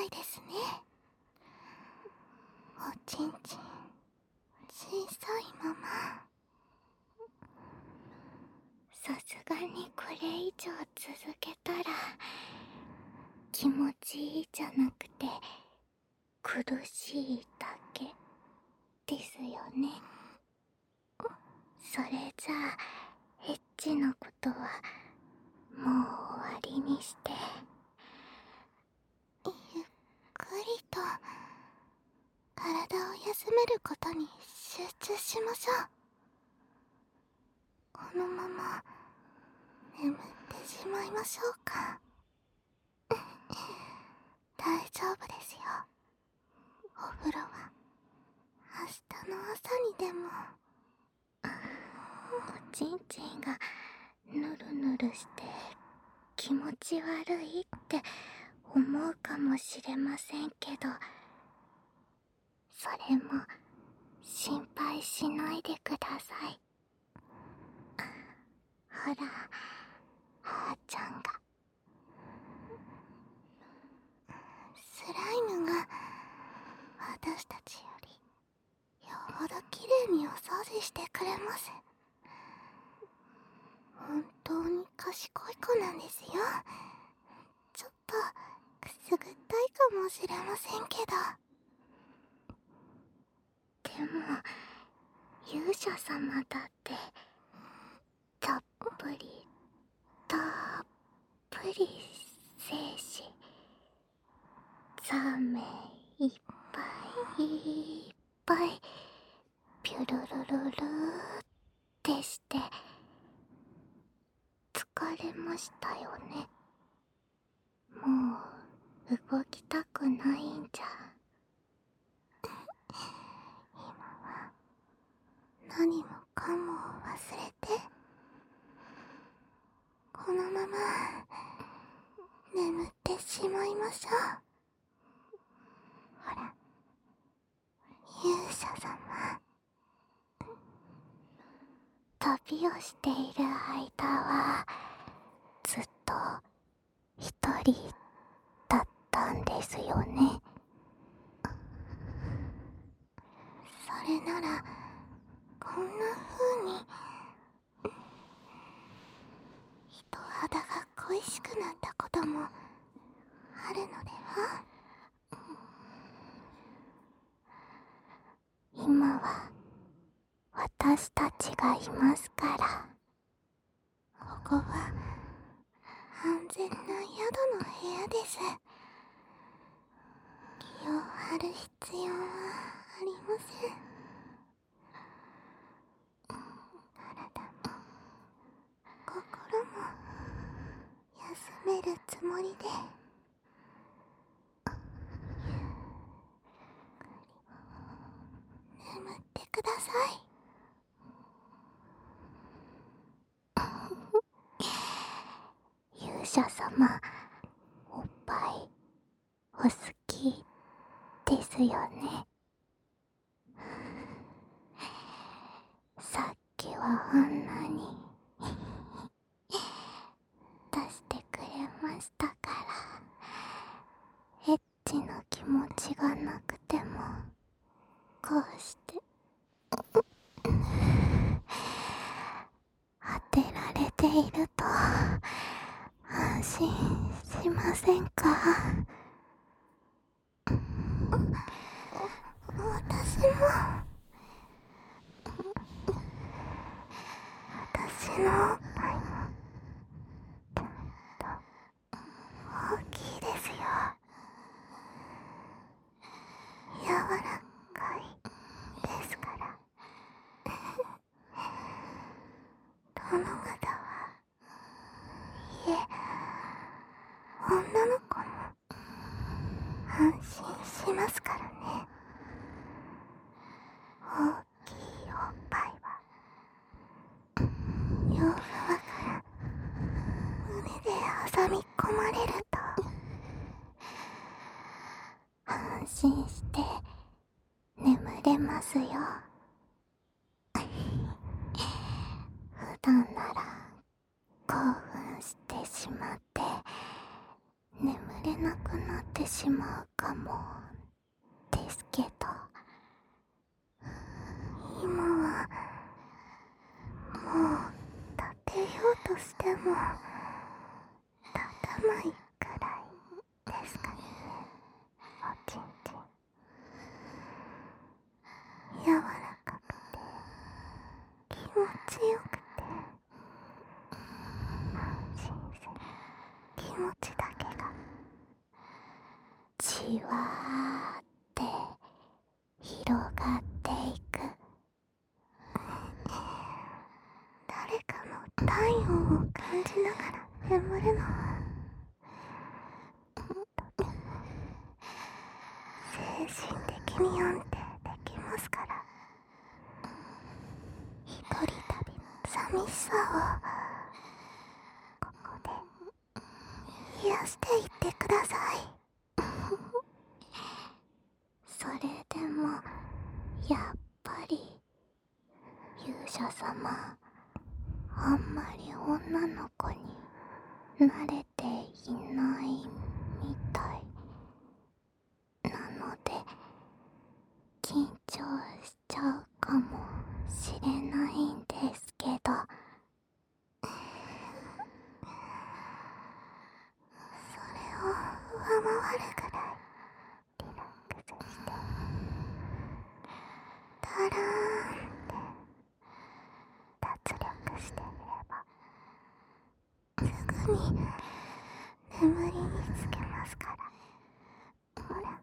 いですね。おちんちん小さいまま。さすがにこれ以上続けたら気持ちいいじゃなくて苦しいだけですよね。それじゃあエッチのことはもう終わりにして、ゆっくりと体を休めることに集中しましょう。このまま眠ってしまいましょうか。大丈夫ですよ。お風呂は明日の朝にでも。おちんちんがぬるぬるして気持ち悪いって思うかもしれませんけど、それも心配しないでください。ほら、はーちゃんが。スライムが私たちよりよほどきれいにお掃除してくれます。本当に賢い子なんですよ。ちょっとくすぐったいかもしれませんけど。でも勇者様だってたっぷり精子ザメいっぱいいっぱいピュルルルルってして疲れましたよね。もう動きたくないんじゃ。今は何もかも忘れてこのまま眠ってしまいましょう。ほら、勇者様、旅をしている間はずっと一人だったんですよね。それならこんな風に人肌が恋しくなったこともあるのでは。今は私たちがいますから。ここは安全な宿の部屋です。気を張る必要はありません。体も心も休めるつもりで眠ってください。勇者様、おっぱいお好きですよね。さっきはあんなに出してくれましたから、エッチの気持ちがなくてもこうして当てられていると安心しませんか？私のおっぱいもちゃんと大きいですよ。柔らかいですから。殿方は、いえ、女の子も安心しますからね。大きいおっぱいは両側から胸で挟み込まれると安心して眠れますよ。普段なら興奮してしまって眠れなくなってしまうかかもですけど、今はもう立てようとしても立たないくらいですかね。おちんちん柔らかくて気持ちよくて、安心する気持ちだけがじわーって広がっていく。誰かの体温を感じながら眠るのはとても精神的に安定できますから、一人旅の寂しさをここで癒していってください。それでもやっぱり勇者様、あんまり女の子に慣れていないみたいなので緊張しちゃうかもしれないんですけど、それを上回るくらいリラックスしてだらーんって脱力してみればすぐに眠りにつけますから。ほら、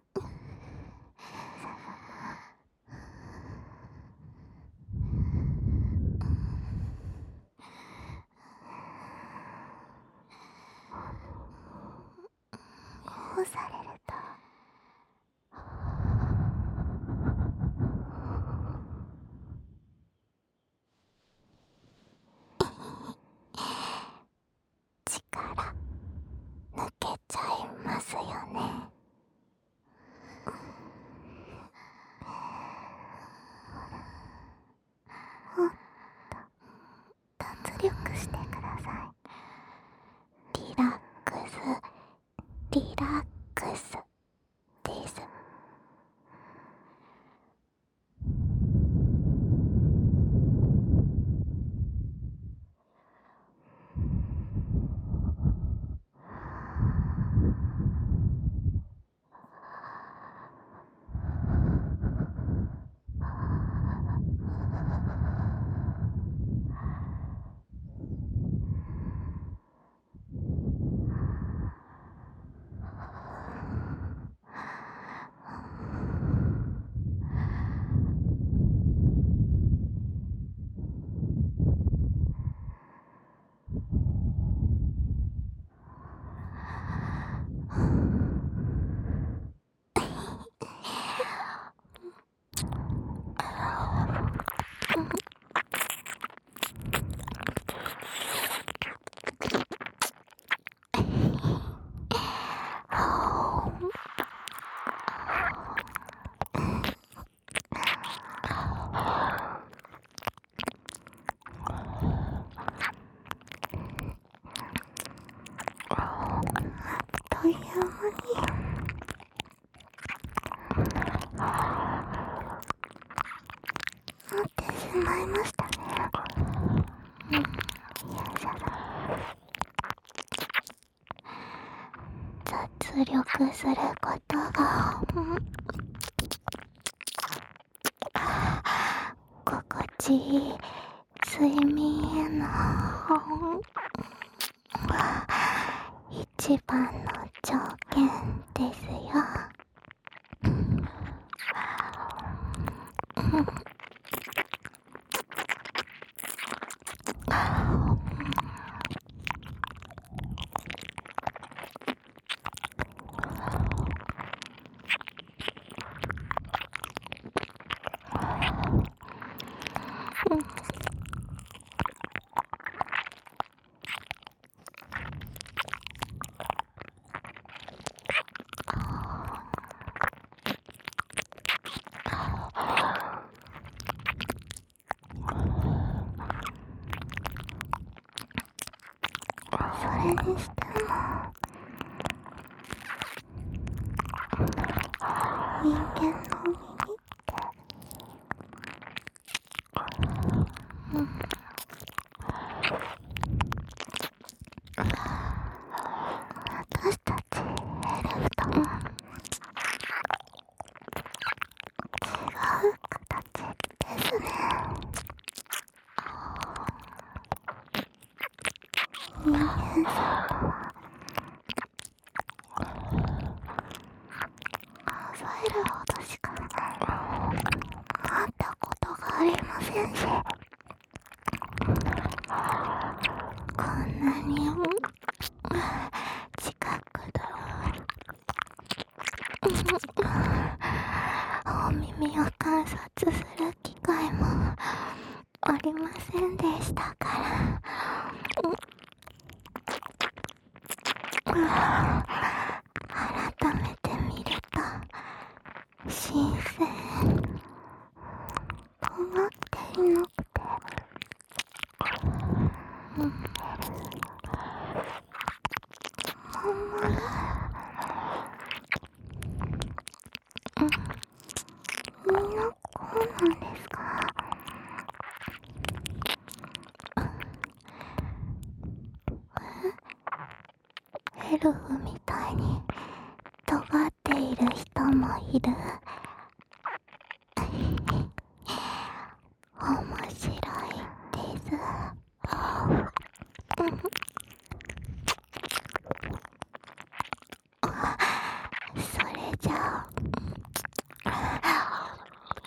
こうされると力抜けちゃいますよね。もっと脱力してください。リラックス、リラックスです。という間になってしまいましたね。脱力することが心地いい睡眠への一番の条件ですよ。それにしても私たちエルフとも違う形ですね。人間さんとは数えるほどしか会ったことがありませんし、こんなに近くでお耳を観察する機会もありませんでしたから、改めて見ると新鮮と思っていなくて、ほんまみんなこうなんですか？エルフみたいに尖っている人もいる。面白いです。それじゃあ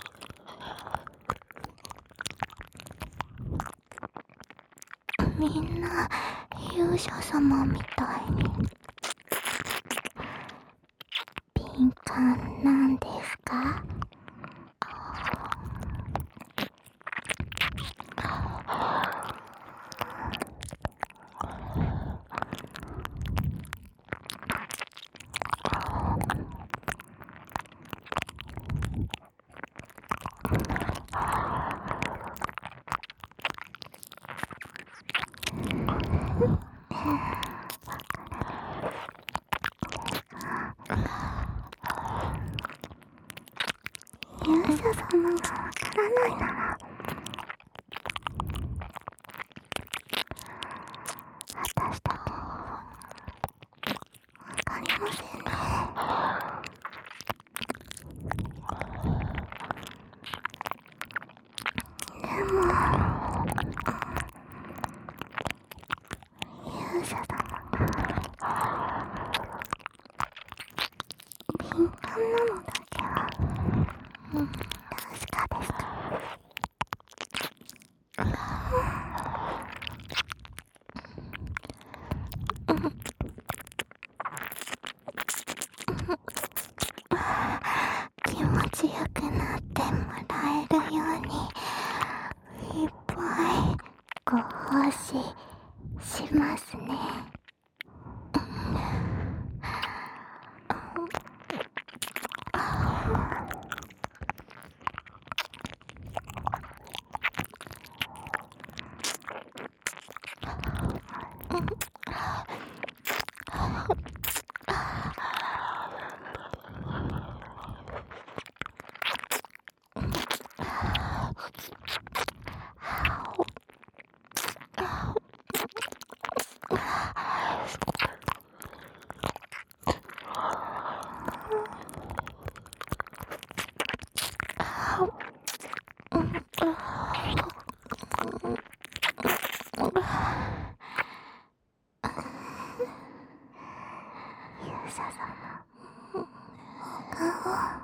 みんな勇者様みたいに敏感なんですか？勇者様がわからないなら、私だってわかりませんね。でも勇者様が敏感なのだけは確かです。気持ちよくなってもらえるようにいっぱいご奉仕しますね。勇者様、お顔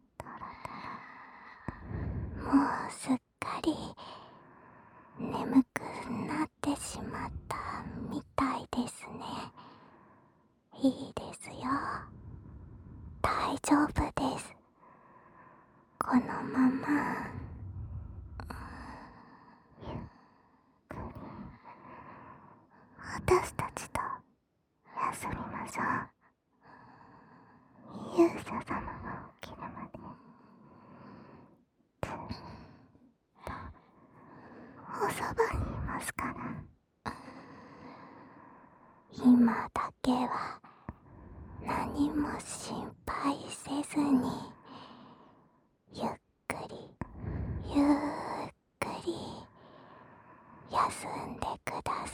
もうすっかり眠くなってしまったみたいですね。いいですよ。大丈夫です。このままゆっくり私たちと休みましょう。勇者様が起きるまでずっとおそばにいますから。今だけは何も心配せずにゆっくり休んでくだ